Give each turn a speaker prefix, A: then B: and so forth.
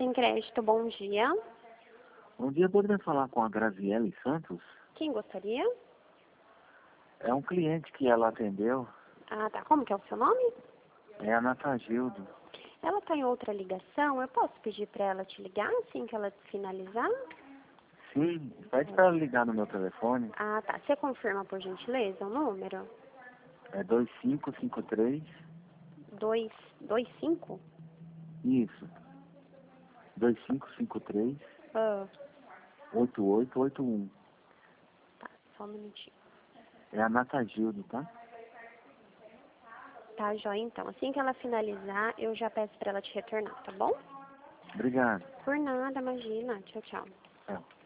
A: Sem Crédito, bom dia.
B: Bom dia, poderia falar com a Graziele Santos?
A: Quem gostaria?
B: É um cliente que ela atendeu,
A: Ah, tá. Como que é o seu nome?
B: é a Natagildo.
A: Ela está em outra ligação. Eu posso pedir para ela te ligar assim que ela finalizar?
B: Sim, pede para ela ligar no meu telefone,
A: Ah, tá. Você confirma, por gentileza, o número?
B: é 2553,
A: 225?
B: isso, 2553
A: Ah,
B: 8881.
A: tá. Só um minutinho.
B: É a Natagildo, tá?
A: Tá, joia, então. Assim que ela finalizar, eu já peço para ela te retornar, tá bom?
B: Obrigado.
A: Por nada, imagina. Tchau, tchau.
B: Tchau.